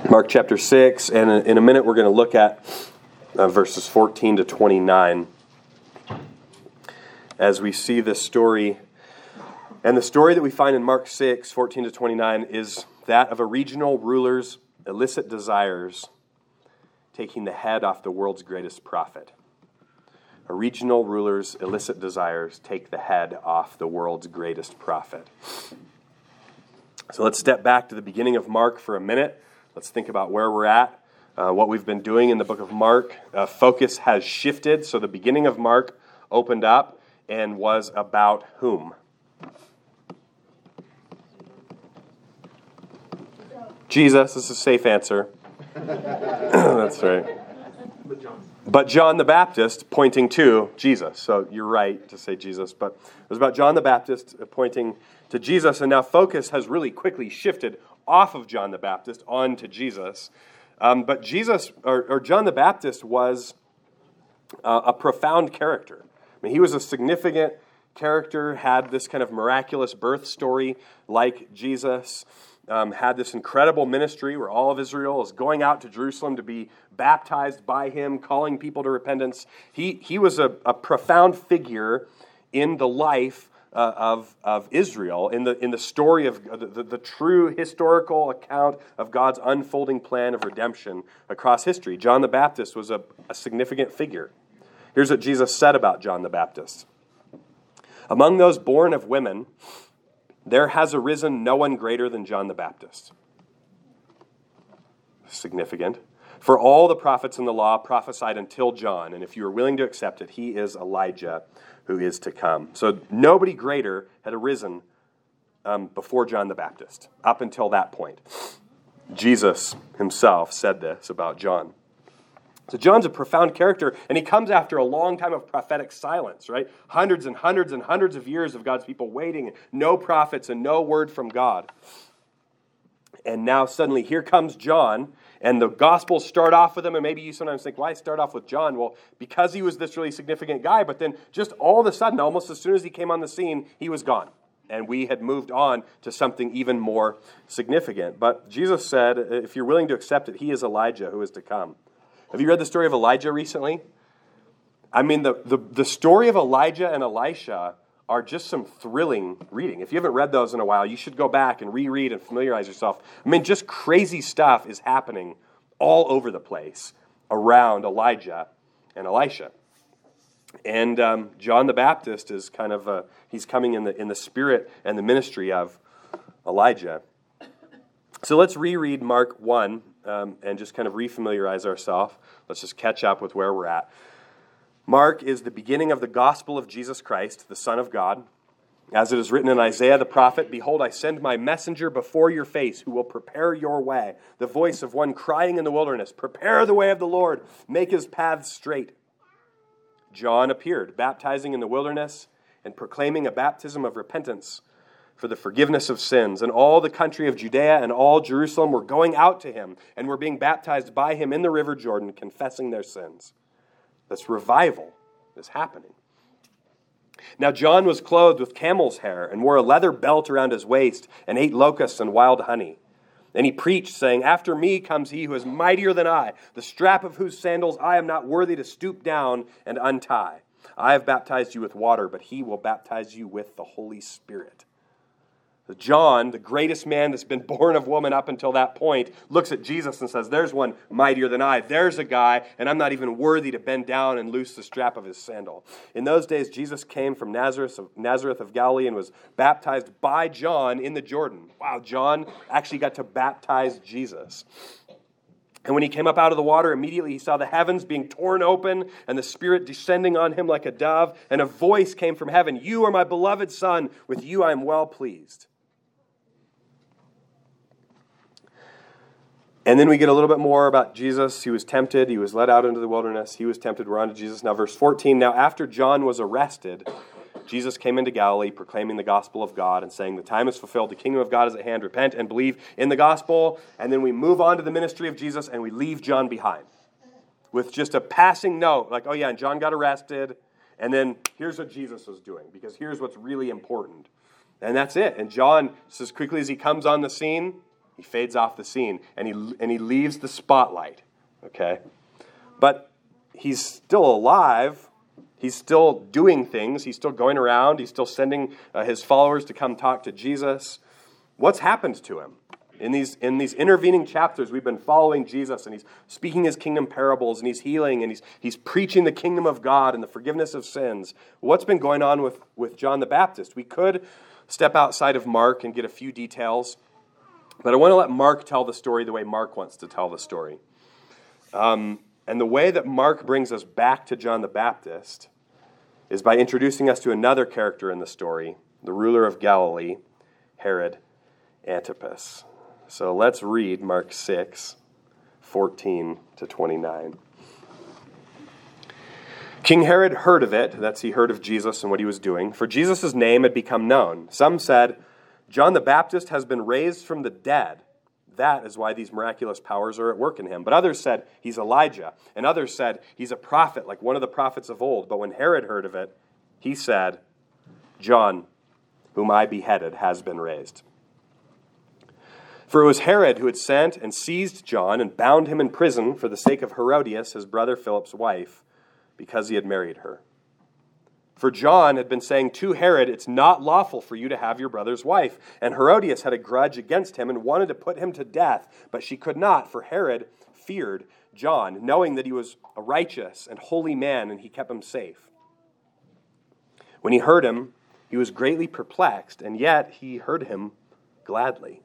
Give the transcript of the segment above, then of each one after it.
Mark chapter 6, and in a minute we're going to look at verses 14 to 29 as we see this story. And the story that we find in Mark 6, 14 to 29 is that of a regional ruler's illicit desires taking the head off the world's greatest prophet. A regional ruler's illicit desires take the head off the world's greatest prophet. So let's step back to the beginning of Mark for a minute. Let's think about where we're at, what we've been doing in the book of Mark. Focus has shifted. So the beginning of Mark opened up and was about whom? Jesus. This is a safe answer. That's right. But John the Baptist pointing to Jesus. So you're right to say Jesus, but it was about John the Baptist pointing to Jesus, and now focus has really quickly shifted off of John the Baptist onto Jesus. But Jesus, or John the Baptist, was a profound character. I mean, he was a significant character, had this kind of miraculous birth story like Jesus, had this incredible ministry where all of Israel is going out to Jerusalem to be baptized by him, calling people to repentance. He was a profound figure in the life of Israel, in the story of the true historical account of God's unfolding plan of redemption across history. John the Baptist was a significant figure. Here's what Jesus said about John the Baptist. Among those born of women, there has arisen no one greater than John the Baptist. Significant. For all the prophets in the law prophesied until John, and if you are willing to accept it, he is Elijah who is to come. So nobody greater had arisen before John the Baptist, up until that point. Jesus himself said this about John. So John's a profound character, and he comes after a long time of prophetic silence, right? Hundreds and hundreds and hundreds of years of God's people waiting, no prophets and no word from God. And now suddenly here comes John, and the Gospels start off with him, and maybe you sometimes think, why start off with John? Well, because he was this really significant guy, but then just all of a sudden, almost as soon as he came on the scene, he was gone. And we had moved on to something even more significant. But Jesus said, if you're willing to accept it, he is Elijah who is to come. Have you read the story of Elijah recently? I mean, the story of Elijah and Elisha are just some thrilling reading. If you haven't read those in a while, you should go back and reread and familiarize yourself. I mean, just crazy stuff is happening all over the place around Elijah and Elisha. And John the Baptist is kind of, he's coming in the spirit and the ministry of Elijah. So let's reread Mark 1 and just kind of refamiliarize ourselves. Let's just catch up with where we're at. Mark is the beginning of the gospel of Jesus Christ, the Son of God. As it is written in Isaiah the prophet, "Behold, I send my messenger before your face, who will prepare your way. The voice of one crying in the wilderness, prepare the way of the Lord, make his paths straight." John appeared, baptizing in the wilderness and proclaiming a baptism of repentance for the forgiveness of sins. And all the country of Judea and all Jerusalem were going out to him and were being baptized by him in the river Jordan, confessing their sins. This revival is happening. Now John was clothed with camel's hair and wore a leather belt around his waist and ate locusts and wild honey. And he preached, saying, "After me comes he who is mightier than I, the strap of whose sandals I am not worthy to stoop down and untie. I have baptized you with water, but he will baptize you with the Holy Spirit." John, the greatest man that's been born of woman up until that point, looks at Jesus and says, there's one mightier than I. There's a guy, and I'm not even worthy to bend down and loose the strap of his sandal. In those days, Jesus came from Nazareth of Galilee and was baptized by John in the Jordan. Wow, John actually got to baptize Jesus. And when he came up out of the water, immediately he saw the heavens being torn open and the Spirit descending on him like a dove. And a voice came from heaven, "You are my beloved Son, with you I am well pleased." And then we get a little bit more about Jesus. He was tempted. He was led out into the wilderness. He was tempted. We're on to Jesus now. Verse 14, "Now after John was arrested, Jesus came into Galilee, proclaiming the gospel of God and saying, the time is fulfilled, the kingdom of God is at hand. Repent and believe in the gospel." And then we move on to the ministry of Jesus and we leave John behind with just a passing note, like, oh yeah, and John got arrested. And then here's what Jesus was doing, because here's what's really important. And that's it. And John, just as quickly as he comes on the scene, He fades off the scene, and he leaves the spotlight. Okay? But he's still alive. He's still doing things. He's still going around. He's still sending his followers to come talk to Jesus. What's happened to him? In these intervening chapters, we've been following Jesus, and he's speaking his kingdom parables, and he's healing, and he's preaching the kingdom of God and the forgiveness of sins. What's been going on with John the Baptist? We could step outside of Mark and get a few details, but I want to let Mark tell the story the way Mark wants to tell the story. And the way that Mark brings us back to John the Baptist is by introducing us to another character in the story, the ruler of Galilee, Herod Antipas. So let's read Mark 6, 14 to 29. King Herod heard of it, that's he heard of Jesus and what he was doing, for Jesus' name had become known. Some said, John the Baptist has been raised from the dead. That is why these miraculous powers are at work in him. But others said, he's Elijah. And others said, he's a prophet, like one of the prophets of old. But when Herod heard of it, he said, John, whom I beheaded, has been raised. For it was Herod who had sent and seized John and bound him in prison for the sake of Herodias, his brother Philip's wife, because he had married her. For John had been saying to Herod, it's not lawful for you to have your brother's wife. And Herodias had a grudge against him and wanted to put him to death, but she could not, for Herod feared John, knowing that he was a righteous and holy man, and he kept him safe. When he heard him, he was greatly perplexed, and yet he heard him gladly.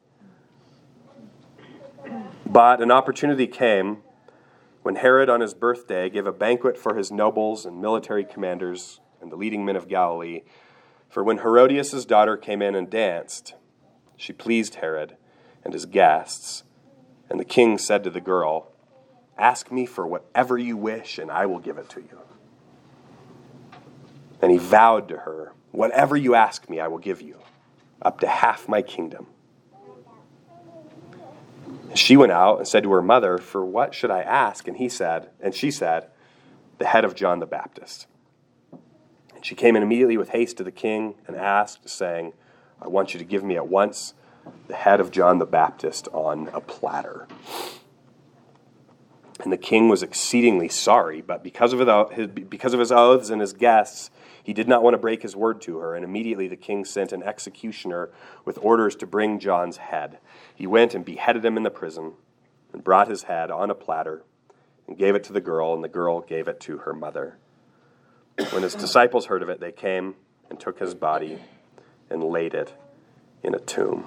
But an opportunity came when Herod on his birthday gave a banquet for his nobles and military commanders and the leading men of Galilee. For when Herodias' daughter came in and danced, she pleased Herod and his guests. And the king said to the girl, ask me for whatever you wish, and I will give it to you. And he vowed to her, whatever you ask me, I will give you, up to half my kingdom. She went out and said to her mother, for what should I ask? And she said, the head of John the Baptist. And she came in immediately with haste to the king and asked, saying, I want you to give me at once the head of John the Baptist on a platter. And the king was exceedingly sorry, but because of his oaths and his guests, he did not want to break his word to her, and immediately the king sent an executioner with orders to bring John's head. He went and beheaded him in the prison, and brought his head on a platter, and gave it to the girl, and the girl gave it to her mother. When his disciples heard of it, they came and took his body and laid it in a tomb.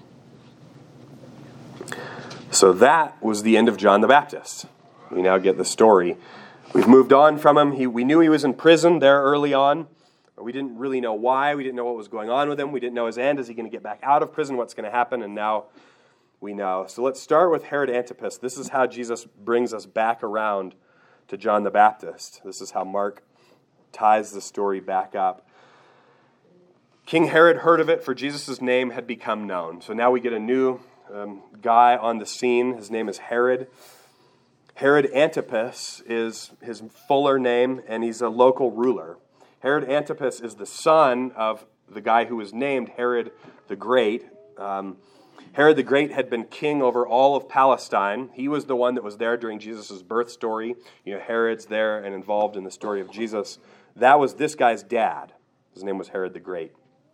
So that was the end of John the Baptist. We now get the story. We've moved on from him. We knew he was in prison there early on. We didn't really know why. We didn't know what was going on with him. We didn't know his end. Is he going to get back out of prison? What's going to happen? And now we know. So let's start with Herod Antipas. This is how Jesus brings us back around to John the Baptist. This is how Mark ties the story back up. King Herod heard of it, for Jesus' name had become known. So now we get a new guy on the scene. His name is Herod. Herod Antipas is his fuller name, and he's a local ruler. Herod Antipas is the son of the guy who was named Herod the Great. Herod the Great had been king over all of Palestine. He was the one that was there during Jesus' birth story. You know, Herod's there and involved in the story of Jesus. That was this guy's dad. His name was Herod the Great.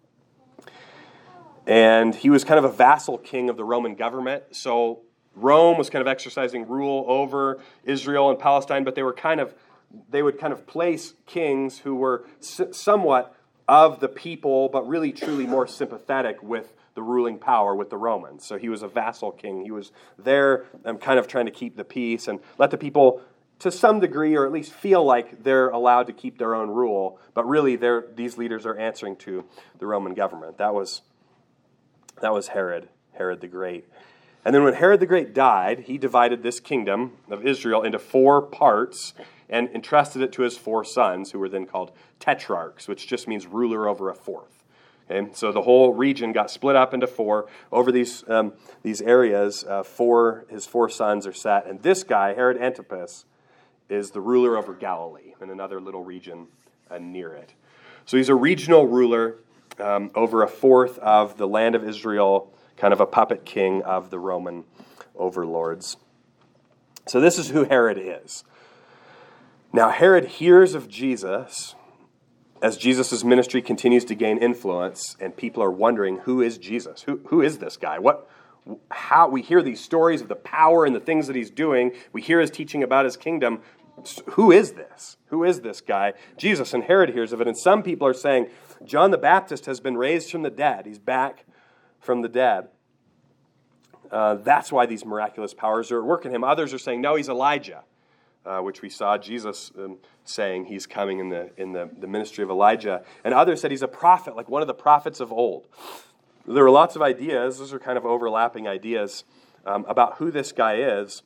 And he was kind of a vassal king of the Roman government. So Rome was kind of exercising rule over Israel and Palestine, but they would kind of place kings who were somewhat of the people, but really truly more sympathetic with the ruling power, with the Romans. So he was a vassal king. He was there kind of trying to keep the peace and let the people, to some degree, or at least feel like they're allowed to keep their own rule, but really these leaders are answering to the Roman government. That was Herod the Great. And then when Herod the Great died, he divided this kingdom of Israel into 4 parts and entrusted it to his 4 sons, who were then called tetrarchs, which just means ruler over a fourth. Okay? So the whole region got split up into 4. Over these areas, his 4 sons are set. And this guy, Herod Antipas, is the ruler over Galilee and another little region near it. So he's a regional ruler over a fourth of the land of Israel, kind of a puppet king of the Roman overlords. So this is who Herod is. Now Herod hears of Jesus as Jesus' ministry continues to gain influence, and people are wondering, who is Jesus? Who is this guy? How we hear these stories of the power and the things that he's doing. We hear his teaching about his kingdom. Who is this? Who is this guy? Jesus. And Herod hears of it. And some people are saying, John the Baptist has been raised from the dead. He's back from the dead. That's why these miraculous powers are at work in him. Others are saying, no, he's Elijah, which we saw Jesus saying he's coming in the ministry of Elijah. And others said he's a prophet, like one of the prophets of old. There are lots of ideas. Those are kind of overlapping ideas about who this guy is.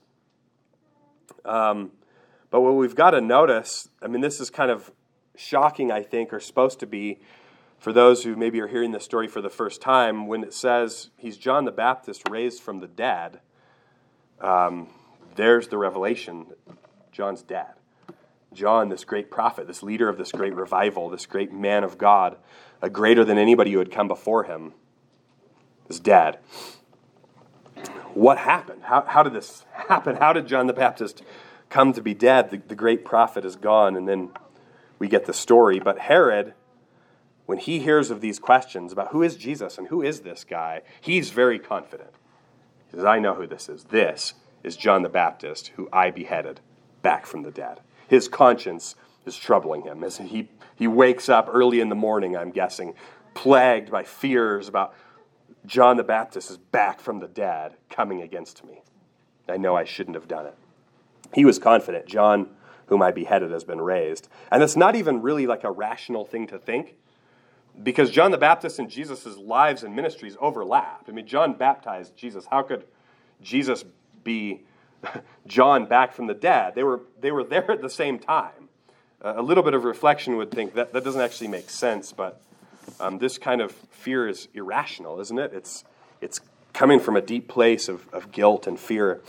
But what we've got to notice, this is kind of shocking, I think, or supposed to be, for those who maybe are hearing this story for the first time, when it says he's John the Baptist raised from the dead, there's the revelation. John's dead. John, this great prophet, this leader of this great revival, this great man of God, greater than anybody who had come before him, is dead. What happened? How did this happen? How did John the Baptist come to be dead? The great prophet is gone, and then we get the story. But Herod, when he hears of these questions about who is Jesus and who is this guy, he's very confident. He says, I know who this is. This is John the Baptist, who I beheaded back from the dead. His conscience is troubling him as he wakes up early in the morning, I'm guessing, plagued by fears about John the Baptist is back from the dead coming against me. I know I shouldn't have done it. He was confident. John, whom I beheaded, has been raised. And it's not even really like a rational thing to think, because John the Baptist and Jesus' lives and ministries overlapped. John baptized Jesus. How could Jesus be John back from the dead? They were there at the same time. A little bit of reflection would think that doesn't actually make sense, but this kind of fear is irrational, isn't it? It's coming from a deep place of guilt and fear.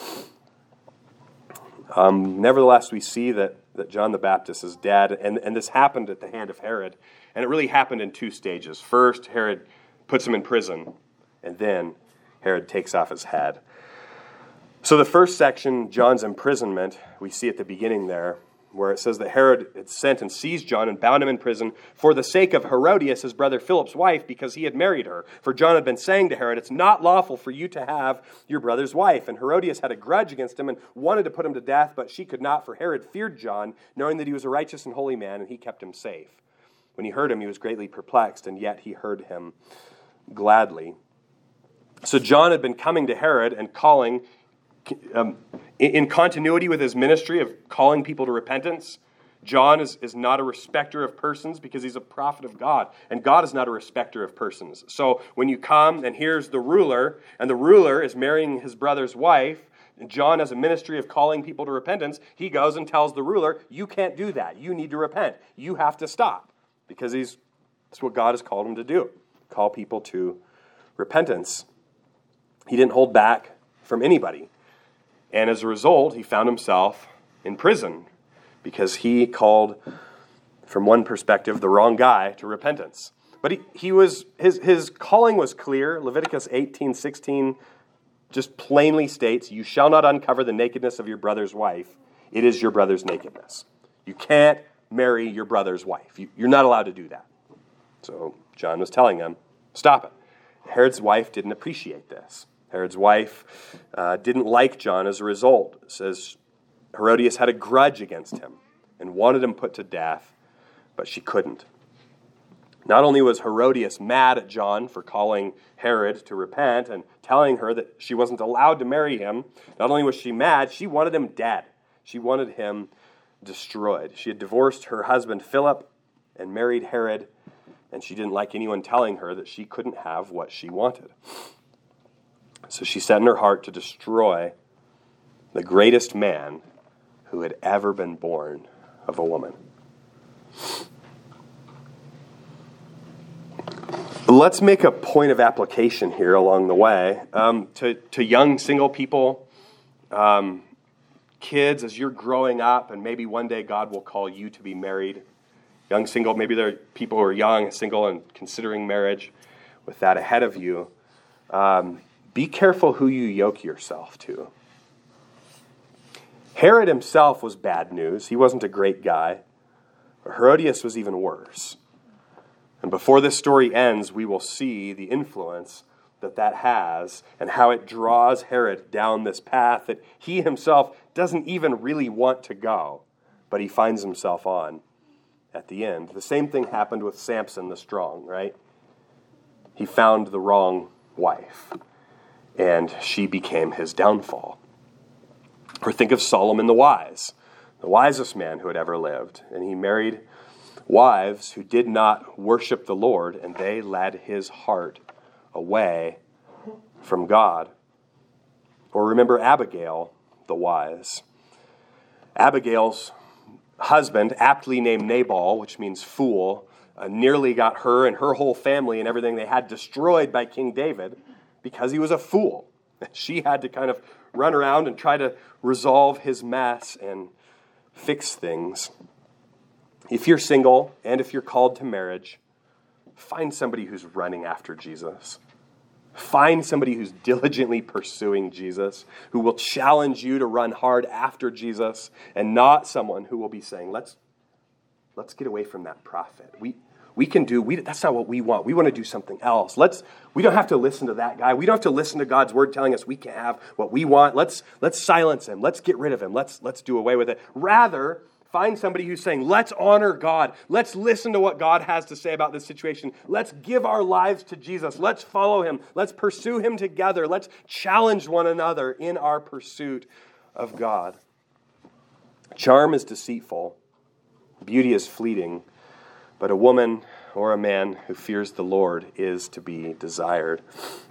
Nevertheless, we see that John the Baptist is dead, and this happened at the hand of Herod, and it really happened in two stages. First, Herod puts him in prison, and then Herod takes off his head. So the first section, John's imprisonment, we see at the beginning there, where it says that Herod had sent and seized John and bound him in prison for the sake of Herodias, his brother Philip's wife, because he had married her. For John had been saying to Herod, it's not lawful for you to have your brother's wife. And Herodias had a grudge against him and wanted to put him to death, but she could not, for Herod feared John, knowing that he was a righteous and holy man, and he kept him safe. When he heard him, he was greatly perplexed, and yet he heard him gladly. So John had been coming to Herod and calling, in continuity with his ministry of calling people to repentance. John is not a respecter of persons because he's a prophet of God, and God is not a respecter of persons. So when you come and here's the ruler, and the ruler is marrying his brother's wife, and John has a ministry of calling people to repentance, he goes and tells the ruler, you can't do that. You need to repent. You have to stop, because that's what God has called him to do, call people to repentance. He didn't hold back from anybody. And as a result, he found himself in prison because he called, from one perspective, the wrong guy to repentance. But his calling was clear. Leviticus 18:16 just plainly states, you shall not uncover the nakedness of your brother's wife. It is your brother's nakedness. You can't marry your brother's wife. You're not allowed to do that. So John was telling them, stop it. Herod's wife didn't appreciate this. Herod's wife didn't like John as a result. It says Herodias had a grudge against him and wanted him put to death, but she couldn't. Not only was Herodias mad at John for calling Herod to repent and telling her that she wasn't allowed to marry him, not only was she mad, she wanted him dead. She wanted him destroyed. She had divorced her husband Philip and married Herod, and she didn't like anyone telling her that she couldn't have what she wanted. So she set in her heart to destroy the greatest man who had ever been born of a woman. Let's make a point of application here along the way. To young single people, kids, as you're growing up, and maybe one day God will call you to be married. Young single, maybe there are people who are young, single, and considering marriage with that ahead of you. be careful who you yoke yourself to. Herod himself was bad news. He wasn't a great guy. But Herodias was even worse. And before this story ends, we will see the influence that has and how it draws Herod down this path that he himself doesn't even really want to go, but he finds himself on at the end. The same thing happened with Samson the strong, right? He found the wrong wife, and she became his downfall. Or think of Solomon the wise, the wisest man who had ever lived, and he married wives who did not worship the Lord, and they led his heart away from God. Or remember Abigail, the wise. Abigail's husband, aptly named Nabal, which means fool, nearly got her and her whole family and everything they had destroyed by King David because he was a fool. She had to kind of run around and try to resolve his mess and fix things. If you're single and if you're called to marriage, find somebody who's running after Jesus. Find somebody who's diligently pursuing Jesus, who will challenge you to run hard after Jesus, and not someone who will be saying, let's get away from that prophet. That's not what we want. We want to do something else. We don't have to listen to that guy. We don't have to listen to God's word telling us we can't have what we want. Let's silence him. Let's get rid of him. Let's do away with it. Rather, find somebody who's saying, let's honor God. Let's listen to what God has to say about this situation. Let's give our lives to Jesus. Let's follow him. Let's pursue him together. Let's challenge one another in our pursuit of God. Charm is deceitful. Beauty is fleeting. But a woman or a man who fears the Lord is to be desired.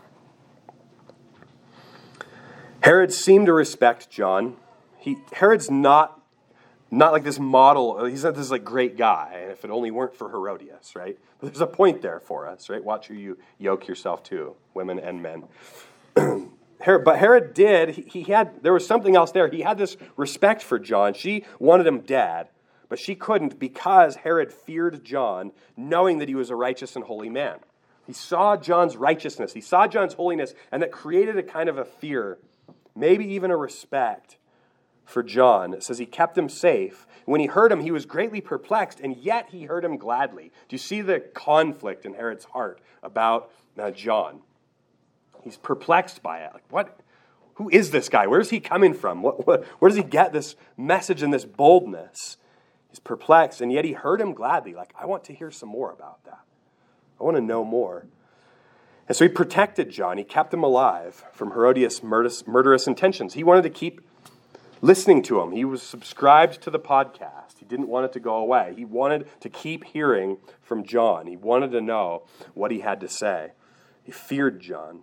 Herod seemed to respect John. Herod's not like this model. He's not this like great guy. And if it only weren't for Herodias, right? But there's a point there for us, right? Watch who you yoke yourself to, women and men. But Herod did. There was something else there. He had this respect for John. She wanted him dead, but she couldn't because Herod feared John, knowing that he was a righteous and holy man. He saw John's righteousness. He saw John's holiness, and that created a kind of a fear, maybe even a respect for John. It says he kept him safe. When he heard him, he was greatly perplexed, and yet he heard him gladly. Do you see the conflict in Herod's heart about John? He's perplexed by it. Like, what? Who is this guy? Where's he coming from? Where does he get this message and this boldness? He's perplexed, and yet he heard him gladly. Like, I want to hear some more about that. I want to know more. And so he protected John. He kept him alive from Herodias' murderous intentions. He wanted to keep listening to him. He was subscribed to the podcast. He didn't want it to go away. He wanted to keep hearing from John. He wanted to know what he had to say. He feared John.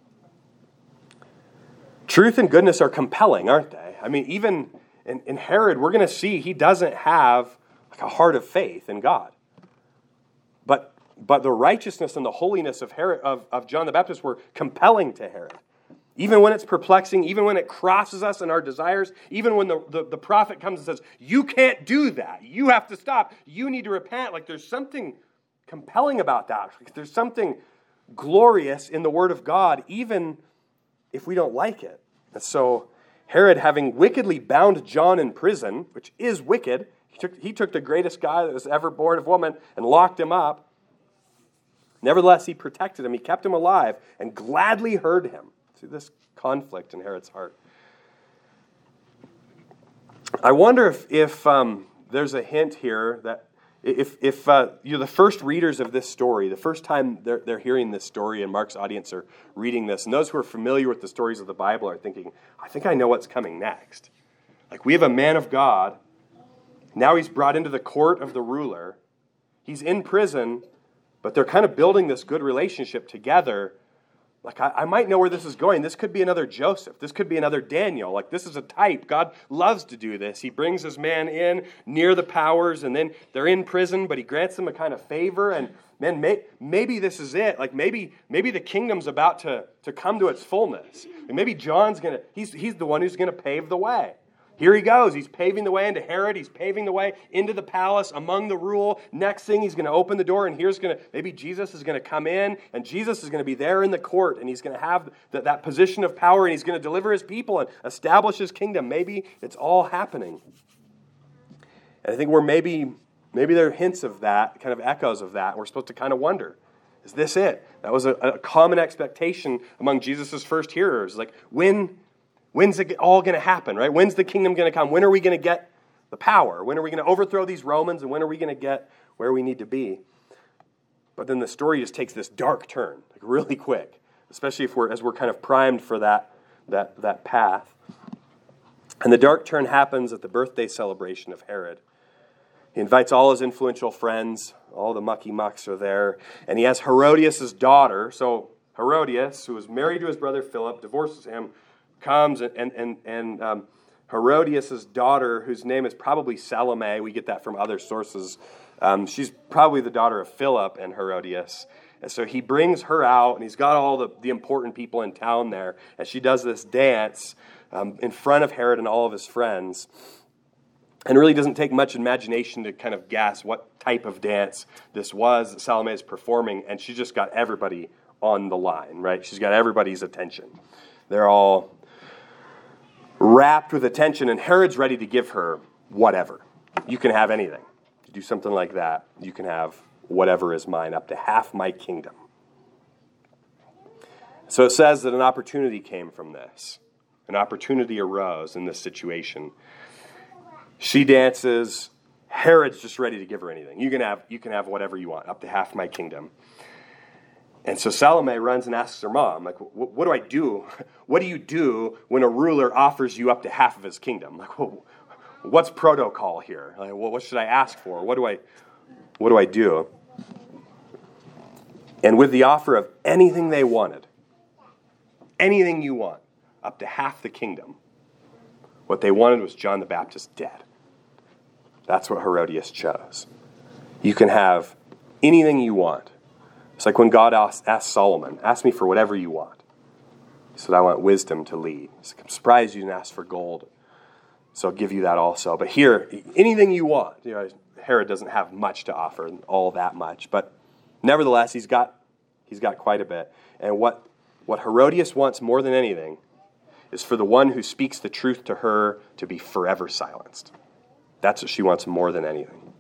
Truth and goodness are compelling, aren't they? I mean, even in Herod, we're going to see he doesn't have like a heart of faith in God. But the righteousness and the holiness of John the Baptist were compelling to Herod. Even when it's perplexing, even when it crosses us and our desires, even when the prophet comes and says, you can't do that. You have to stop. You need to repent. Like there's something compelling about that. Like, there's something glorious in the word of God, even if we don't like it. And so Herod, having wickedly bound John in prison, which is wicked, he took the greatest guy that was ever born of woman and locked him up. Nevertheless, he protected him. He kept him alive and gladly heard him. See this conflict in Herod's heart. I wonder if there's a hint here that if you're the first readers of this story, the first time they're hearing this story and Mark's audience are reading this, and those who are familiar with the stories of the Bible are thinking, I think I know what's coming next. Like we have a man of God. Now he's brought into the court of the ruler. He's in prison, but they're kind of building this good relationship together. Like, I might know where this is going. This could be another Joseph. This could be another Daniel. Like, this is a type. God loves to do this. He brings his man in near the powers, and then they're in prison, but he grants them a kind of favor. And, man, maybe this is it. Like, maybe the kingdom's about to come to its fullness. And maybe John's going to, he's the one who's going to pave the way. Here he goes. He's paving the way into Herod. He's paving the way into the palace among the rule. Next thing, he's going to open the door, and maybe Jesus is going to come in, and Jesus is going to be there in the court, and he's going to have that position of power, and he's going to deliver his people and establish his kingdom. Maybe it's all happening. And I think maybe there are hints of that, kind of echoes of that. We're supposed to kind of wonder, is this it? That was a common expectation among Jesus' first hearers. Like, when's it all going to happen, right? When's the kingdom going to come? When are we going to get the power? When are we going to overthrow these Romans? And when are we going to get where we need to be? But then the story just takes this dark turn, like really quick, especially as we're kind of primed for that path. And the dark turn happens at the birthday celebration of Herod. He invites all his influential friends. All the mucky-mucks are there. And he has Herodias' daughter. So Herodias, who was married to his brother Philip, divorces him, comes, and Herodias' daughter, whose name is probably Salome, we get that from other sources. She's probably the daughter of Philip and Herodias. And so he brings her out, and he's got all the important people in town there. And she does this dance in front of Herod and all of his friends. And it really doesn't take much imagination to kind of guess what type of dance this was that Salome is performing. And she just got everybody on the line, right? She's got everybody's attention. They're all wrapped with attention, and Herod's ready to give her whatever. You can have anything. You do something like that, you can have whatever is mine, up to half my kingdom. So it says that an opportunity came from this. An opportunity arose in this situation. She dances. Herod's just ready to give her anything. You can have whatever you want, up to half my kingdom. And so Salome runs and asks her mom, like, what do I do? What do you do when a ruler offers you up to half of his kingdom? Like, what's protocol here? Like, what should I ask for? What do I do? And with the offer of anything they wanted, anything you want, up to half the kingdom, what they wanted was John the Baptist dead. That's what Herodias chose. You can have anything you want. It's like when God asked Solomon, ask me for whatever you want. He said, I want wisdom to lead. He's like, I'm surprised you didn't ask for gold, so I'll give you that also. But here, anything you want. Herod doesn't have much to offer, all that much. But nevertheless, he's got quite a bit. And what Herodias wants more than anything is for the one who speaks the truth to her to be forever silenced. That's what she wants more than anything.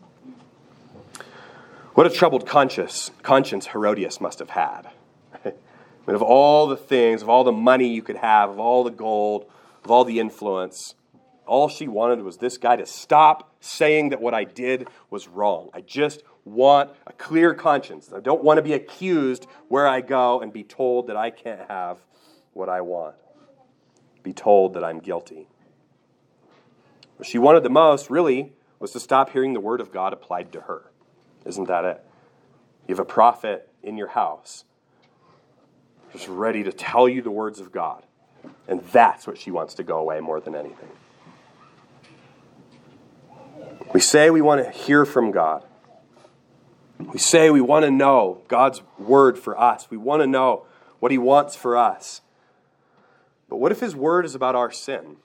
What a troubled conscience Herodias must have had. I mean, of all the things, of all the money you could have, of all the gold, of all the influence, all she wanted was this guy to stop saying that what I did was wrong. I just want a clear conscience. I don't want to be accused where I go and be told that I can't have what I want. Be told that I'm guilty. What she wanted the most, really, was to stop hearing the word of God applied to her. Isn't that it? You have a prophet in your house just ready to tell you the words of God. And that's what she wants to go away more than anything. We say we want to hear from God. We say we want to know God's word for us. We want to know what he wants for us. But what if his word is about our sin?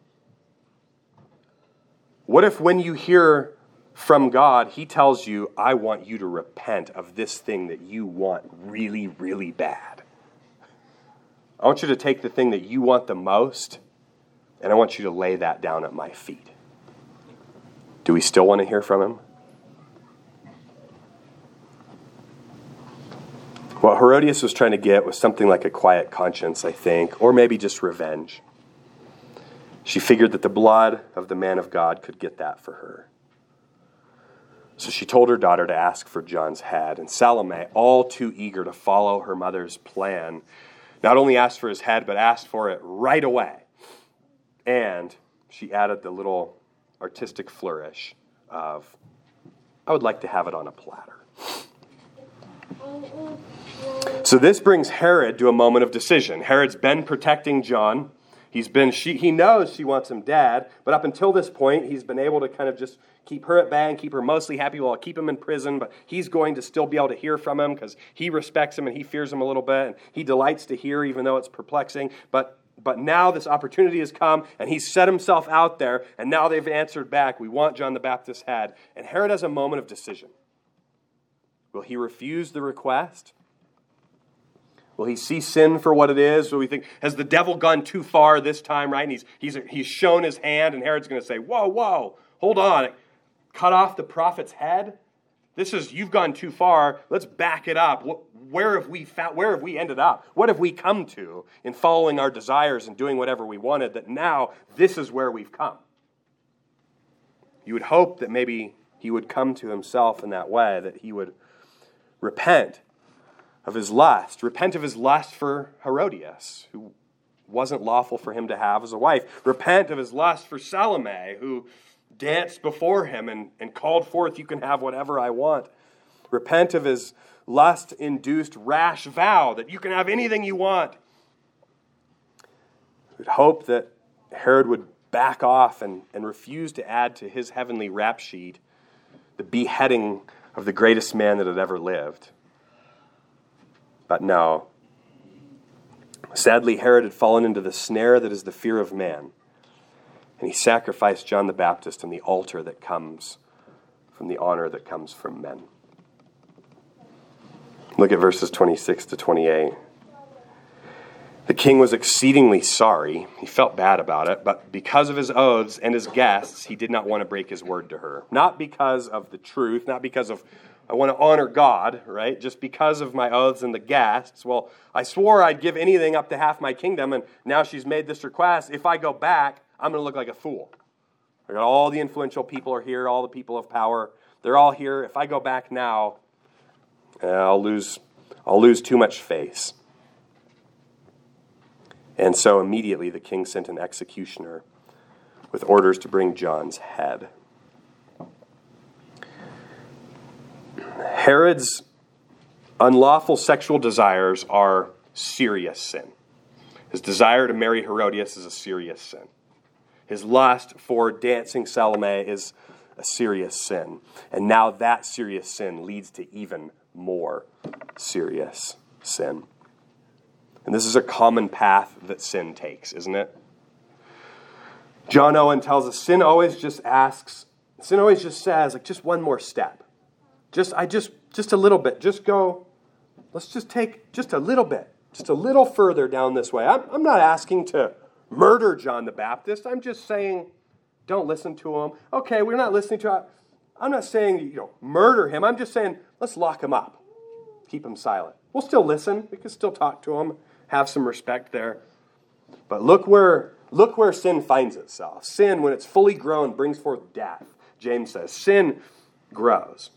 What if when you hear from God, he tells you, I want you to repent of this thing that you want really, really bad. I want you to take the thing that you want the most, and I want you to lay that down at my feet. Do we still want to hear from him? What Herodias was trying to get was something like a quiet conscience, I think, or maybe just revenge. She figured that the blood of the man of God could get that for her. So she told her daughter to ask for John's head. And Salome, all too eager to follow her mother's plan, not only asked for his head, but asked for it right away. And she added the little artistic flourish of, I would like to have it on a platter. So this brings Herod to a moment of decision. Herod's been protecting John. He knows she wants him dead, but up until this point, he's been able to kind of just keep her at bay and keep her mostly happy while keep him in prison, but he's going to still be able to hear from him because he respects him and he fears him a little bit, and he delights to hear even though it's perplexing. But But now this opportunity has come, and he's set himself out there, and now they've answered back, we want John the Baptist's head. And Herod has a moment of decision. Will he refuse the request? Will he see sin for what it is? Will we think, has the devil gone too far this time, right? And he's shown his hand, and Herod's going to say, whoa, hold on. Cut off the prophet's head? You've gone too far. Let's back it up. Where have we ended up? What have we come to in following our desires and doing whatever we wanted that now this is where we've come? You would hope that maybe he would come to himself in that way, that he would repent of his lust for Herodias, who wasn't lawful for him to have as a wife. Repent of his lust for Salome, who danced before him and called forth, you can have whatever I want. Repent of his lust-induced rash vow that you can have anything you want. We'd hope that Herod would back off and refuse to add to his heavenly rap sheet the beheading of the greatest man that had ever lived. But no. Sadly, Herod had fallen into the snare that is the fear of man. And he sacrificed John the Baptist on the altar that comes from the honor that comes from men. Look at verses 26 to 28. The king was exceedingly sorry. He felt bad about it, but because of his oaths and his guests, he did not want to break his word to her. Not because of the truth, not because of, I want to honor God, right? Just because of my oaths and the guests. Well, I swore I'd give anything up to half my kingdom, and now she's made this request. If I go back, I'm going to look like a fool. I got all the influential people are here, all the people of power. They're all here. If I go back now, I'll lose too much face. And so immediately the king sent an executioner with orders to bring John's head. Herod's unlawful sexual desires are serious sin. His desire to marry Herodias is a serious sin. His lust for dancing Salome is a serious sin. And now that serious sin leads to even more serious sin. And this is a common path that sin takes, isn't it? John Owen tells us sin always just says, like, just one more step. Just a little bit. Let's just take just a little bit, just a little further down this way. I'm not asking to murder John the Baptist. I'm just saying, don't listen to him. Okay, we're not listening to him. I'm not saying, murder him. I'm just saying, let's lock him up. Keep him silent. We'll still listen. We can still talk to him. Have some respect there. But look where sin finds itself. Sin, when it's fully grown, brings forth death. James says, sin grows.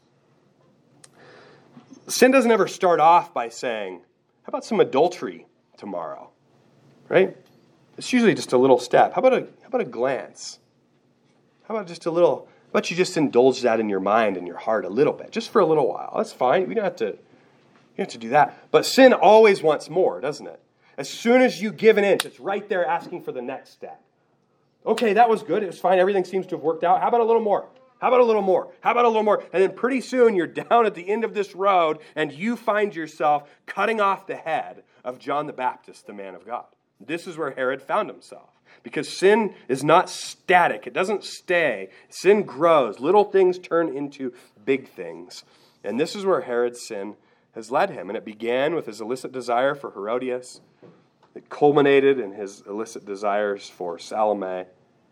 Sin doesn't ever start off by saying, how about some adultery tomorrow? Right? It's usually just a little step. How about a glance? How about just a little, how about you just indulge that in your mind and your heart a little bit, just for a little while. That's fine. You don't have to do that. But sin always wants more, doesn't it? As soon as you give an inch, it's right there asking for the next step. Okay, that was good. It was fine. Everything seems to have worked out. How about a little more? How about a little more? How about a little more? And then pretty soon you're down at the end of this road and you find yourself cutting off the head of John the Baptist, the man of God. This is where Herod found himself. Because sin is not static. It doesn't stay. Sin grows. Little things turn into big things. And this is where Herod's sin has led him. And it began with his illicit desire for Herodias. It culminated in his illicit desires for Salome.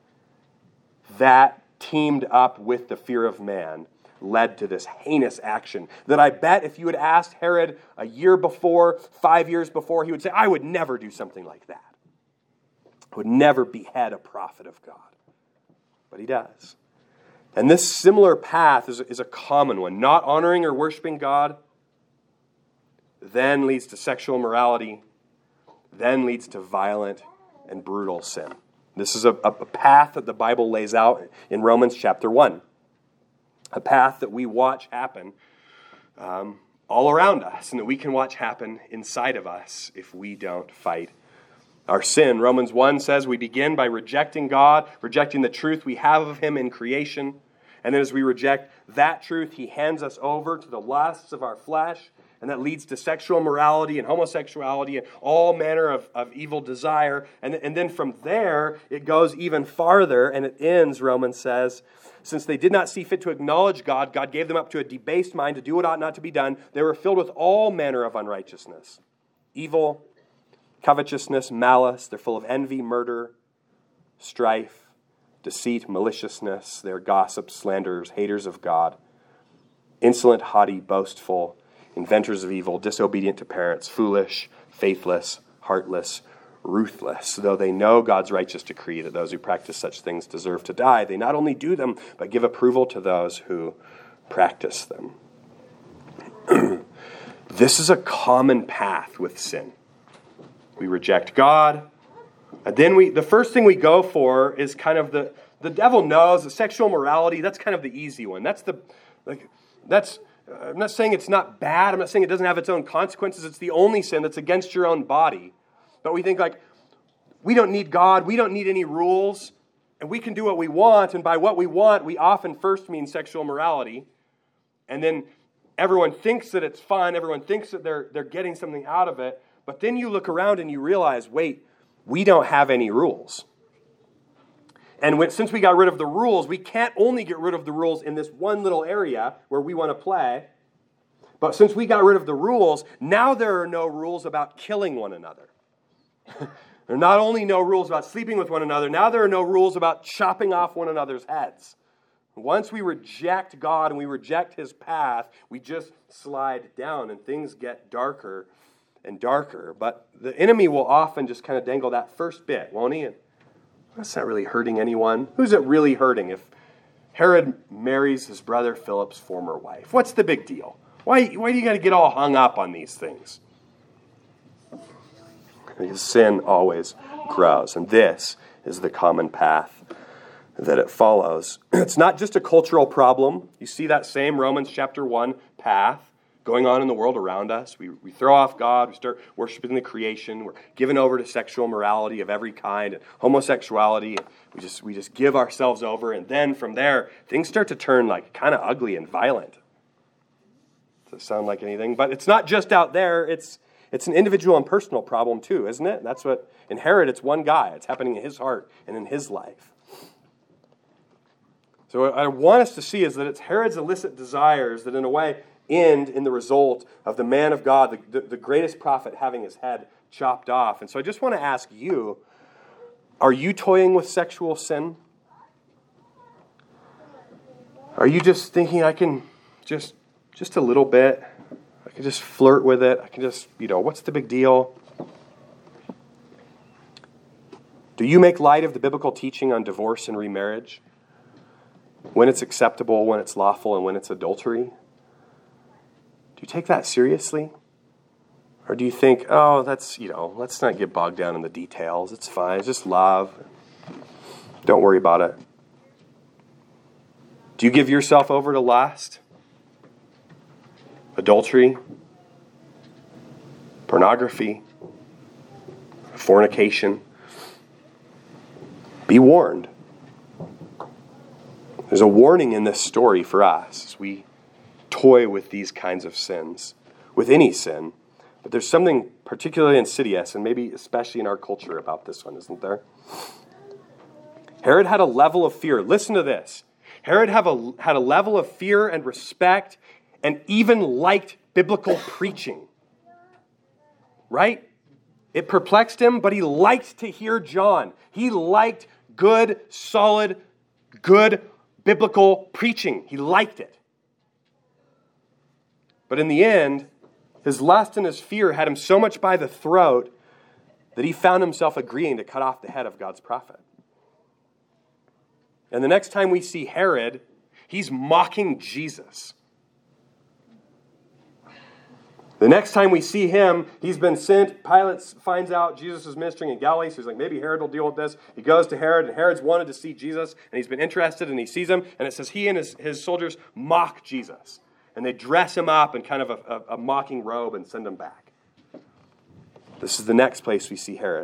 That, teamed up with the fear of man, led to this heinous action that I bet if you had asked Herod a year before, 5 years before, he would say, I would never do something like that. I would never behead a prophet of God. But he does. And this similar path is a common one. Not honoring or worshiping God then leads to sexual immorality, then leads to violent and brutal sin. This is a path that the Bible lays out in Romans chapter 1. A path that we watch happen all around us and that we can watch happen inside of us if we don't fight our sin. Romans 1 says we begin by rejecting God, rejecting the truth we have of Him in creation. And then as we reject that truth, He hands us over to the lusts of our flesh and that leads to sexual immorality and homosexuality and all manner of evil desire. And then from there, it goes even farther, and it ends, Romans says, since they did not see fit to acknowledge God, God gave them up to a debased mind to do what ought not to be done. They were filled with all manner of unrighteousness, evil, covetousness, malice. They're full of envy, murder, strife, deceit, maliciousness. They're gossips, slanderers, haters of God, insolent, haughty, boastful, inventors of evil, disobedient to parents, foolish, faithless, heartless, ruthless. Though they know God's righteous decree that those who practice such things deserve to die, they not only do them, but give approval to those who practice them. This is a common path with sin. We reject God, and then the first thing we go for is kind of the devil knows that sexual morality, that's kind of the easy one. I'm not saying it's not bad. I'm not saying it doesn't have its own consequences. It's the only sin that's against your own body. But we think we don't need God. We don't need any rules. And we can do what we want. And by what we want, we often first mean sexual morality. And then everyone thinks that it's fun. Everyone thinks that they're getting something out of it. But then you look around and you realize, wait, we don't have any rules. And since we got rid of the rules, we can't only get rid of the rules in this one little area where we want to play. But since we got rid of the rules, now there are no rules about killing one another. There are not only no rules about sleeping with one another, now there are no rules about chopping off one another's heads. Once we reject God and we reject His path, we just slide down and things get darker and darker. But the enemy will often just kind of dangle that first bit, won't he? And that's not really hurting anyone. Who's it really hurting if Herod marries his brother Philip's former wife? What's the big deal? Why do you got to get all hung up on these things? Because sin always grows, and this is the common path that it follows. It's not just a cultural problem. You see that same Romans chapter 1 path going on in the world around us. We throw off God. We start worshiping the creation. We're given over to sexual morality of every kind, and homosexuality. We just give ourselves over, and then from there, things start to turn like kind of ugly and violent. Does it sound like anything? But it's not just out there. It's an individual and personal problem too, isn't it? That's what, in Herod, it's one guy. It's happening in his heart and in his life. So what I want us to see is that it's Herod's illicit desires that in a way end in the result of the man of God, the greatest prophet, having his head chopped off. And so I just want to ask you, are you toying with sexual sin? Are you just thinking, I can just a little bit, I can just flirt with it, I can just, what's the big deal? Do you make light of the biblical teaching on divorce and remarriage? When it's acceptable, when it's lawful, and when it's adultery? Do you take that seriously? Or do you think, that's, let's not get bogged down in the details. It's fine. It's just love. Don't worry about it. Do you give yourself over to lust? Adultery? Pornography? Fornication? Be warned. There's a warning in this story for us as we toy with these kinds of sins, with any sin. But there's something particularly insidious, and maybe especially in our culture, about this one, isn't there? Herod had a level of fear. Listen to this. Herod had a level of fear and respect and even liked biblical preaching. Right? It perplexed him, but he liked to hear John. He liked good, solid, good biblical preaching. He liked it. But in the end, his lust and his fear had him so much by the throat that he found himself agreeing to cut off the head of God's prophet. And the next time we see Herod, he's mocking Jesus. The next time we see him, he's been sent. Pilate finds out Jesus is ministering in Galilee, so he's like, maybe Herod will deal with this. He goes to Herod, and Herod's wanted to see Jesus, and he's been interested, and he sees him, and it says he and his soldiers mock Jesus. And they dress him up in kind of a mocking robe and send him back. This is the next place we see Herod.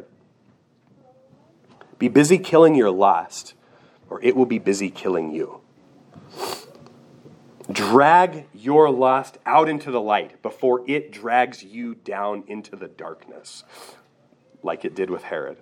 Be busy killing your lust, or it will be busy killing you. Drag your lust out into the light before it drags you down into the darkness, like it did with Herod.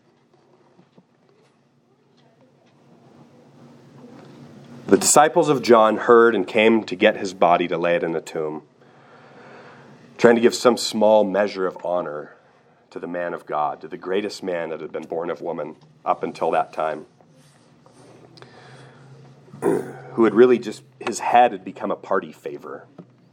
The disciples of John heard and came to get his body to lay it in a tomb, trying to give some small measure of honor to the man of God, to the greatest man that had been born of woman up until that time, who had really just, his head had become a party favor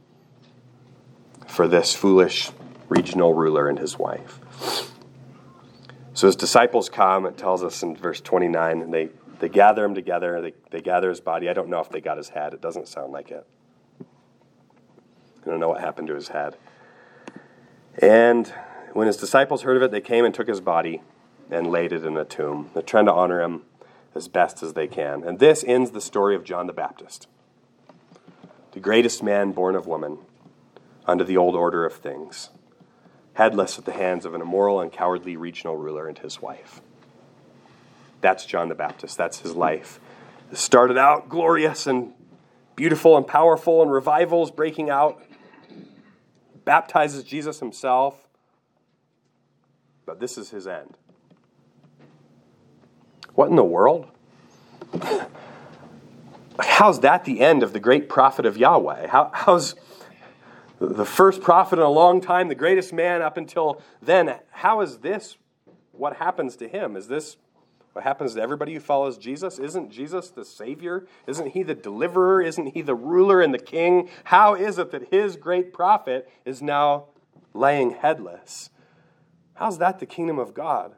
for this foolish regional ruler and his wife. So his disciples come, it tells us in verse 29, and they gather him together, they gather his body. I don't know if they got his head. It doesn't sound like it. I don't know what happened to his head. And when his disciples heard of it, they came and took his body and laid it in a tomb. They're trying to honor him as best as they can. And this ends the story of John the Baptist, the greatest man born of woman under the old order of things, headless at the hands of an immoral and cowardly regional ruler and his wife. That's John the Baptist. That's his life. It started out glorious and beautiful and powerful, and revivals breaking out. Baptizes Jesus himself. But this is his end. What in the world? How's that the end of the great prophet of Yahweh? How's the first prophet in a long time, the greatest man up until then? How is this what happens to him? Is this what happens to everybody who follows Jesus? Isn't Jesus the Savior? Isn't he the deliverer? Isn't he the ruler and the king? How is it that his great prophet is now laying headless? How's that the kingdom of God?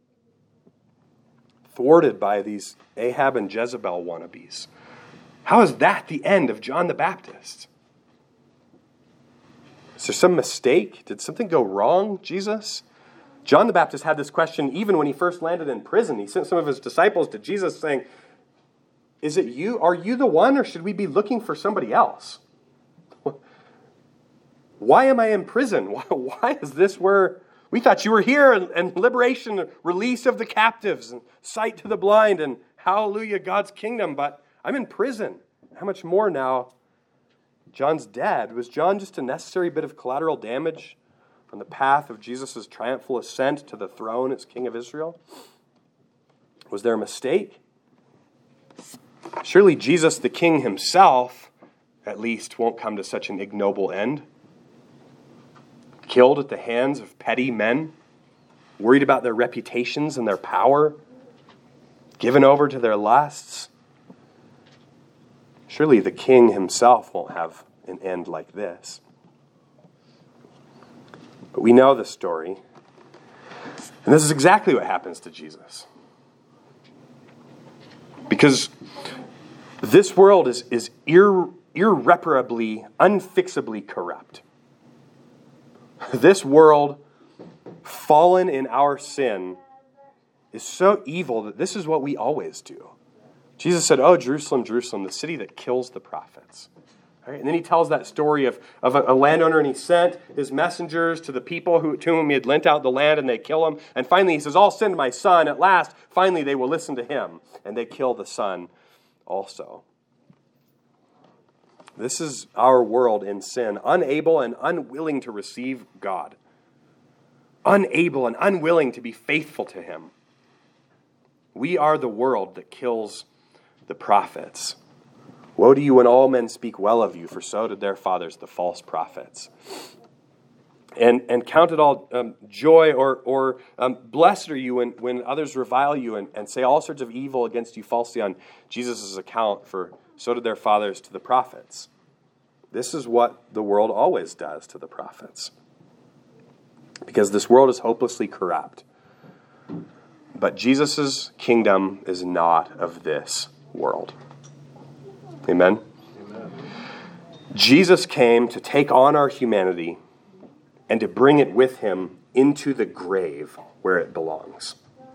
Thwarted by these Ahab and Jezebel wannabes. How is that the end of John the Baptist? Is there some mistake? Did something go wrong, Jesus? John the Baptist had this question even when he first landed in prison. He sent some of his disciples to Jesus saying, "Is it you? Are you the one, or should we be looking for somebody else? Why am I in prison? Why is this where we thought you were here, and liberation, release of the captives, and sight to the blind, and hallelujah, God's kingdom, but I'm in prison. How much more now? John's dead. Was John just a necessary bit of collateral damage on the path of Jesus' triumphal ascent to the throne as King of Israel? Was there a mistake? Surely Jesus, the King himself, at least, won't come to such an ignoble end. Killed at the hands of petty men, worried about their reputations and their power, given over to their lusts. Surely the King himself won't have an end like this. But we know the story. And this is exactly what happens to Jesus. Because this world is irreparably, unfixably corrupt. This world, fallen in our sin, is so evil that this is what we always do. Jesus said, "Oh, Jerusalem, Jerusalem, the city that kills the prophets." Right? And then he tells that story of a landowner, and he sent his messengers to the people to whom he had lent out the land, and they kill him. And finally he says, "I'll send my son." At last, finally they will listen to him, and they kill the son also. This is our world in sin, unable and unwilling to receive God. Unable and unwilling to be faithful to him. We are the world that kills the prophets. Woe to you when all men speak well of you, for so did their fathers, the false prophets. And count it all joy or blessed are you when others revile you and say all sorts of evil against you falsely on Jesus' account, for so did their fathers to the prophets. This is what the world always does to the prophets. Because this world is hopelessly corrupt. But Jesus' kingdom is not of this world. Amen? Amen? Jesus came to take on our humanity and to bring it with him into the grave where it belongs.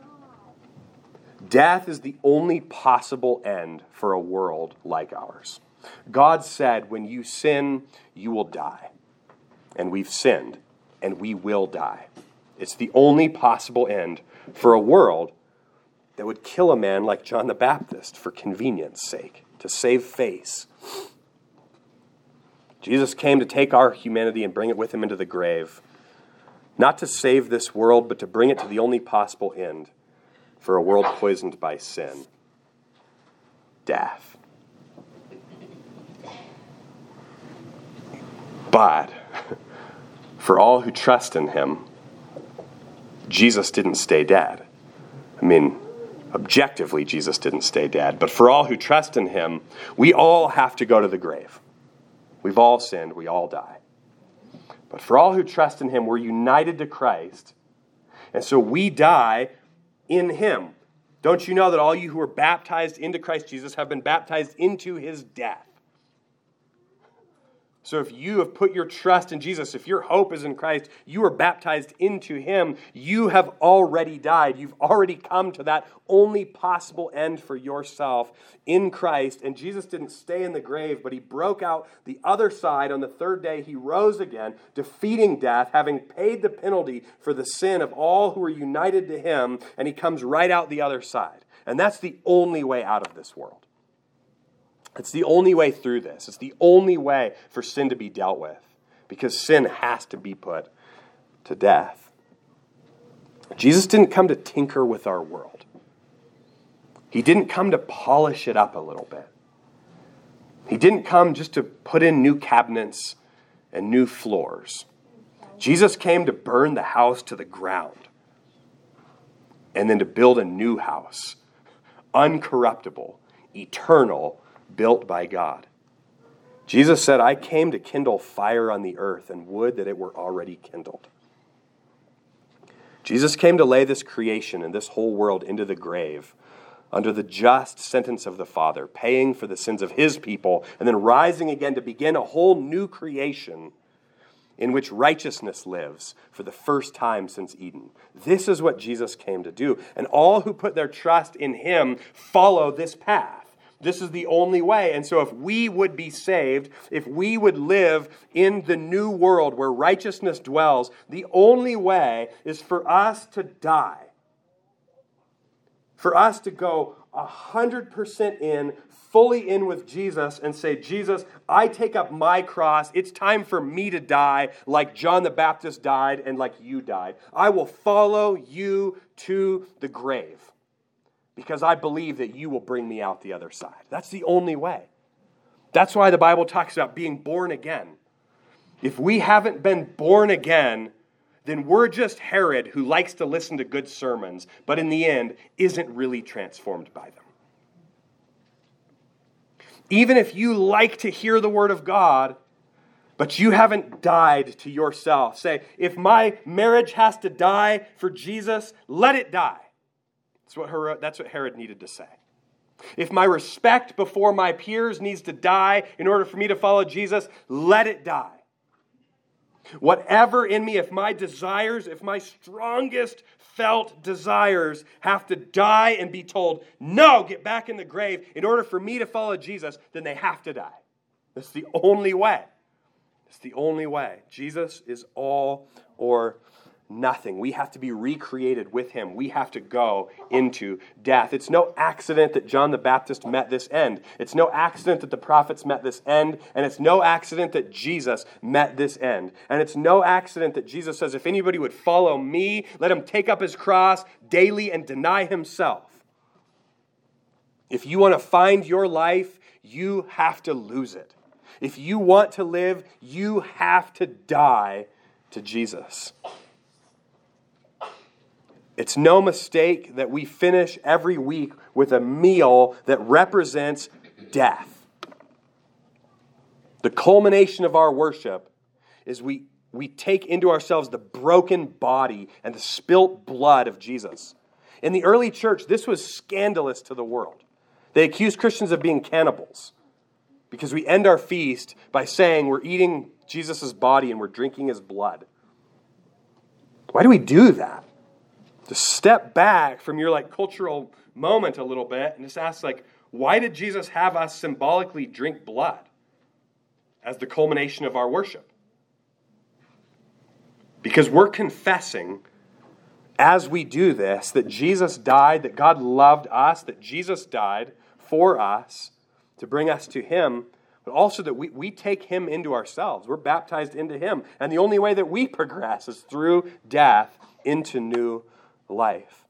Death is the only possible end for a world like ours. God said, when you sin, you will die. And we've sinned, and we will die. It's the only possible end for a world that would kill a man like John the Baptist for convenience sake, to save face. Jesus came to take our humanity and bring it with him into the grave, not to save this world, but to bring it to the only possible end for a world poisoned by sin, death. But for all who trust in him, Jesus didn't stay dead. I mean, objectively, Jesus didn't stay dead. But for all who trust in him, we all have to go to the grave. We've all sinned. We all die. But for all who trust in him, we're united to Christ. And so we die in him. Don't you know that all you who are baptized into Christ Jesus have been baptized into his death? So if you have put your trust in Jesus, if your hope is in Christ, you are baptized into him, you have already died. You've already come to that only possible end for yourself in Christ. And Jesus didn't stay in the grave, but he broke out the other side. On the third day, he rose again, defeating death, having paid the penalty for the sin of all who are united to him, and he comes right out the other side. And that's the only way out of this world. It's the only way through this. It's the only way for sin to be dealt with, because sin has to be put to death. Jesus didn't come to tinker with our world. He didn't come to polish it up a little bit. He didn't come just to put in new cabinets and new floors. Jesus came to burn the house to the ground and then to build a new house, uncorruptible, eternal, built by God. Jesus said, I came to kindle fire on the earth and would that it were already kindled. Jesus came to lay this creation and this whole world into the grave under the just sentence of the Father, paying for the sins of his people, and then rising again to begin a whole new creation in which righteousness lives for the first time since Eden. This is what Jesus came to do. And all who put their trust in him follow this path. This is the only way. And so if we would be saved, if we would live in the new world where righteousness dwells, the only way is for us to die. For us to go 100% in, fully in with Jesus and say, Jesus, I take up my cross. It's time for me to die like John the Baptist died and like you died. I will follow you to the grave, because I believe that you will bring me out the other side. That's the only way. That's why the Bible talks about being born again. If we haven't been born again, then we're just Herod who likes to listen to good sermons, but in the end isn't really transformed by them. Even if you like to hear the word of God, but you haven't died to yourself. Say, if my marriage has to die for Jesus, let it die. That's what Herod needed to say. If my respect before my peers needs to die in order for me to follow Jesus, let it die. Whatever in me, if my desires, if my strongest felt desires have to die and be told, no, get back in the grave in order for me to follow Jesus, then they have to die. That's the only way. It's the only way. Jesus is all or nothing. We have to be recreated with him. We have to go into death. It's no accident that John the Baptist met this end. It's no accident that the prophets met this end. And it's no accident that Jesus met this end. And it's no accident that Jesus says, if anybody would follow me, let him take up his cross daily and deny himself. If you want to find your life, you have to lose it. If you want to live, you have to die to Jesus. It's no mistake that we finish every week with a meal that represents death. The culmination of our worship is we take into ourselves the broken body and the spilt blood of Jesus. In the early church, this was scandalous to the world. They accused Christians of being cannibals because we end our feast by saying we're eating Jesus' body and we're drinking his blood. Why do we do that? To step back from your cultural moment a little bit and just ask why did Jesus have us symbolically drink blood as the culmination of our worship? Because we're confessing as we do this that Jesus died, that God loved us, that Jesus died for us to bring us to him, but also that we take him into ourselves. We're baptized into him. And the only way that we progress is through death into new life.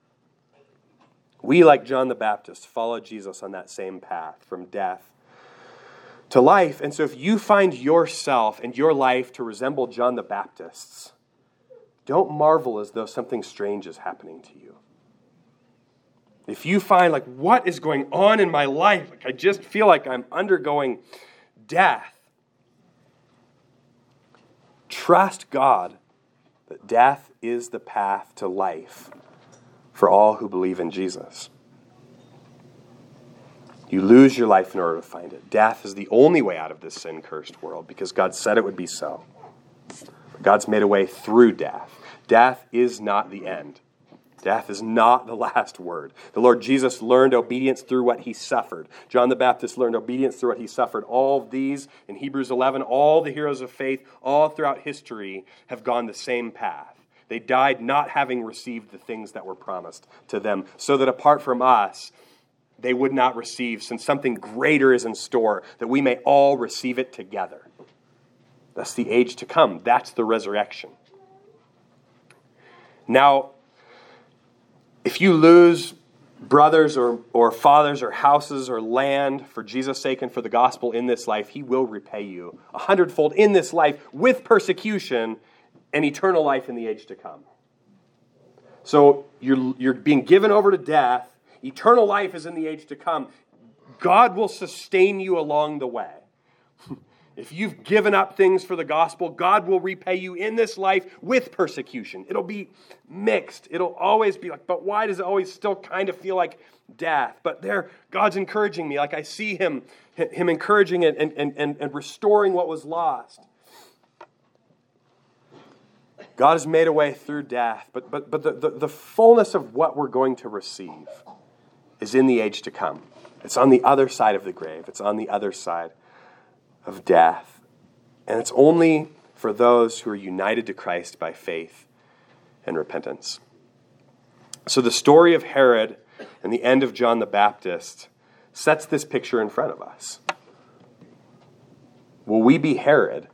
We, like John the Baptist, follow Jesus on that same path from death to life. And so if you find yourself and your life to resemble John the Baptist's, don't marvel as though something strange is happening to you. If you find, like, what is going on in my life? Like, I just feel like I'm undergoing death. Trust God that death is the path to life for all who believe in Jesus. You lose your life in order to find it. Death is the only way out of this sin-cursed world because God said it would be so. God's made a way through death. Death is not the end. Death is not the last word. The Lord Jesus learned obedience through what he suffered. John the Baptist learned obedience through what he suffered. All of these, in Hebrews 11, all the heroes of faith, all throughout history, have gone the same path. They died not having received the things that were promised to them, so that apart from us, they would not receive, since something greater is in store, that we may all receive it together. That's the age to come. That's the resurrection. Now, if you lose brothers or fathers or houses or land for Jesus' sake and for the gospel in this life, he will repay you 100-fold in this life with persecution and eternal life in the age to come. So you're being given over to death. Eternal life is in the age to come. God will sustain you along the way. If you've given up things for the gospel, God will repay you in this life with persecution. It'll be mixed. It'll always be like, but why does it always still kind of feel like death? But there, God's encouraging me. Like I see him encouraging and restoring what was lost. God has made a way through death, but the fullness of what we're going to receive is in the age to come. It's on the other side of the grave. It's on the other side of death. And it's only for those who are united to Christ by faith and repentance. So the story of Herod and the end of John the Baptist sets this picture in front of us. Will we be Herod,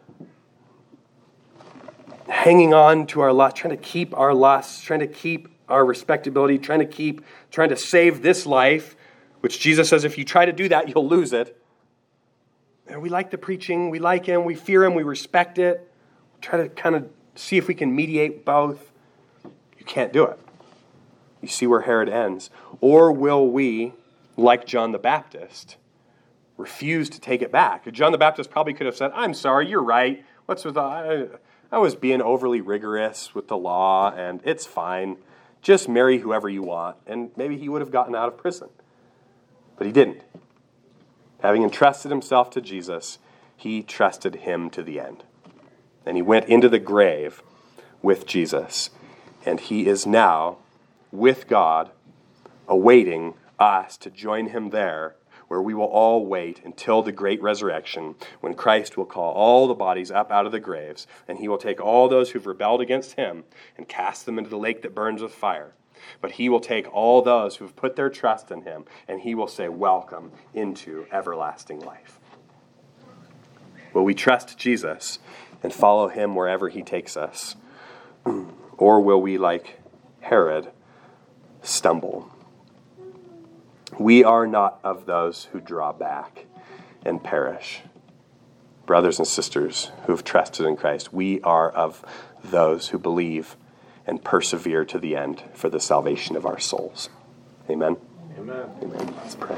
hanging on to our lust, trying to keep our lusts, trying to keep our respectability, trying to save this life, which Jesus says if you try to do that, you'll lose it. And we like the preaching, we like him, we fear him, we respect it. Try to kind of see if we can mediate both. You can't do it. You see where Herod ends. Or will we, like John the Baptist, refuse to take it back? John the Baptist probably could have said, I'm sorry, you're right. What's with I was being overly rigorous with the law, and it's fine. Just marry whoever you want. And maybe he would have gotten out of prison. But he didn't. Having entrusted himself to Jesus, he trusted him to the end. And he went into the grave with Jesus. And he is now with God, awaiting us to join him there, where we will all wait until the great resurrection, when Christ will call all the bodies up out of the graves, and he will take all those who've rebelled against him and cast them into the lake that burns with fire. But he will take all those who've put their trust in him, and he will say, welcome into everlasting life. Will we trust Jesus and follow him wherever he takes us? Or will we, like Herod, stumble? We are not of those who draw back and perish. Brothers and sisters who have trusted in Christ, we are of those who believe and persevere to the end for the salvation of our souls. Amen? Amen. Amen. Let's pray.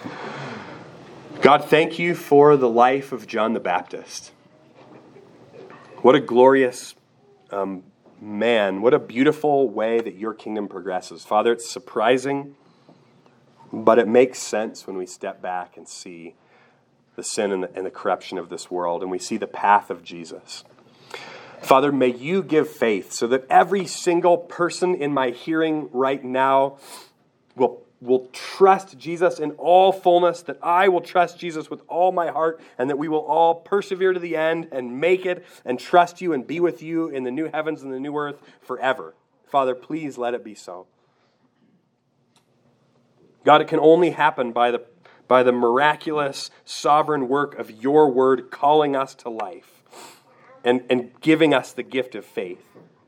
God, thank you for the life of John the Baptist. What a glorious man. What a beautiful way that your kingdom progresses. Father, it's surprising, but it makes sense when we step back and see the sin and the corruption of this world, and we see the path of Jesus. Father, may you give faith so that every single person in my hearing right now will trust Jesus in all fullness, that I will trust Jesus with all my heart, and that we will all persevere to the end and make it and trust you and be with you in the new heavens and the new earth forever. Father, please let it be so. God, it can only happen by by the miraculous, sovereign work of your word calling us to life and giving us the gift of faith.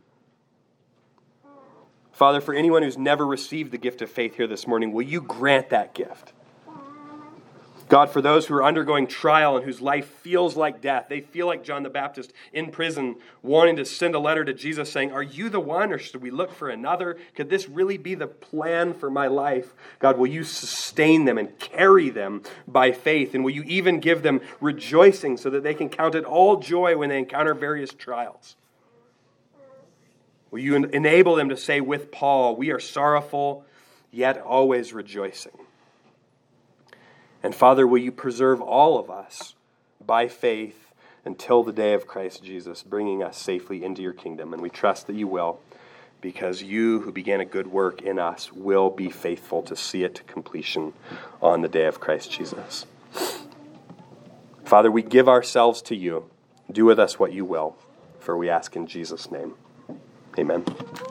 Father, for anyone who's never received the gift of faith here this morning, will you grant that gift? God, for those who are undergoing trial and whose life feels like death, they feel like John the Baptist in prison, wanting to send a letter to Jesus saying, are you the one, or should we look for another? Could this really be the plan for my life? God, will you sustain them and carry them by faith? And will you even give them rejoicing so that they can count it all joy when they encounter various trials? Will you enable them to say with Paul, we are sorrowful, yet always rejoicing? And Father, will you preserve all of us by faith until the day of Christ Jesus, bringing us safely into your kingdom. And we trust that you will, because you who began a good work in us will be faithful to see it to completion on the day of Christ Jesus. Father, we give ourselves to you. Do with us what you will, for we ask in Jesus' name. Amen.